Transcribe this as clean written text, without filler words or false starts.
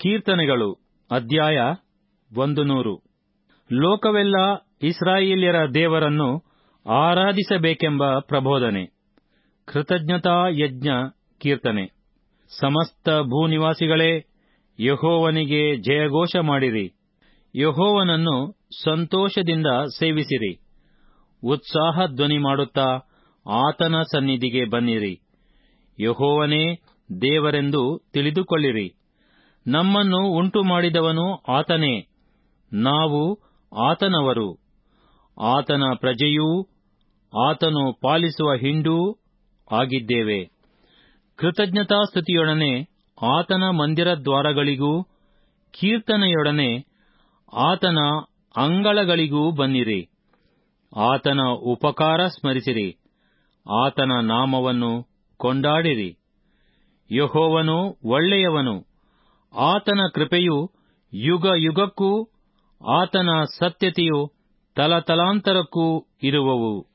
ಕೀರ್ತನೆಗಳು ಅಧ್ಯಾಯ 100. ಲೋಕವೆಲ್ಲ ಇಸ್ರಾಯೇಲ್ಯರ ದೇವರನ್ನು ಆರಾಧಿಸಬೇಕೆಂಬ ಪ್ರಬೋಧನೆ. ಕೃತಜ್ಞತಾ ಯಜ್ಞ ಕೀರ್ತನೆ. ಸಮಸ್ತ ಭೂನಿವಾಸಿಗಳೇ, ಯೆಹೋವನಿಗೆ ಜಯಘೋಷ ಮಾಡಿರಿ. ಯೆಹೋವನನ್ನು ಸಂತೋಷದಿಂದ ಸೇವಿಸಿರಿ. ಉತ್ಸಾಹ ಧ್ವನಿ ಮಾಡುತ್ತಾ ಆತನ ಸನ್ನಿಧಿಗೆ ಬನ್ನಿರಿ. ಯೆಹೋವನೇ ದೇವರೆಂದು ತಿಳಿದುಕೊಳ್ಳಿರಿ. ನಮ್ಮನ್ನು ಉಂಟುಮಾಡಿದವನು ಆತನೇ, ನಾವು ಆತನವರು. ಆತನ ಪ್ರಜೆಯೂ ಆತನು ಪಾಲಿಸುವ ಹಿಂಡೂ ಆಗಿದ್ದೇವೆ. ಕೃತಜ್ಞತಾಸ್ತುತಿಯೊಡನೆ ಆತನ ಮಂದಿರ ದ್ವಾರಗಳಿಗೂ, ಕೀರ್ತನೆಯೊಡನೆ ಆತನ ಅಂಗಳಗಳಿಗೂ ಬನ್ನಿರಿ. ಆತನ ಉಪಕಾರ ಸ್ಮರಿಸಿರಿ, ಆತನ ನಾಮವನ್ನು ಕೊಂಡಾಡಿರಿ. ಯೆಹೋವನು ಒಳ್ಳೆಯವನು, ಆತನ ಕೃಪೆಯು ಯುಗ ಯುಗಕ್ಕೂ, ಆತನ ಸತ್ಯತೆಯು ತಲತಲಾಂತರಕ್ಕೂ ಇರುವವು.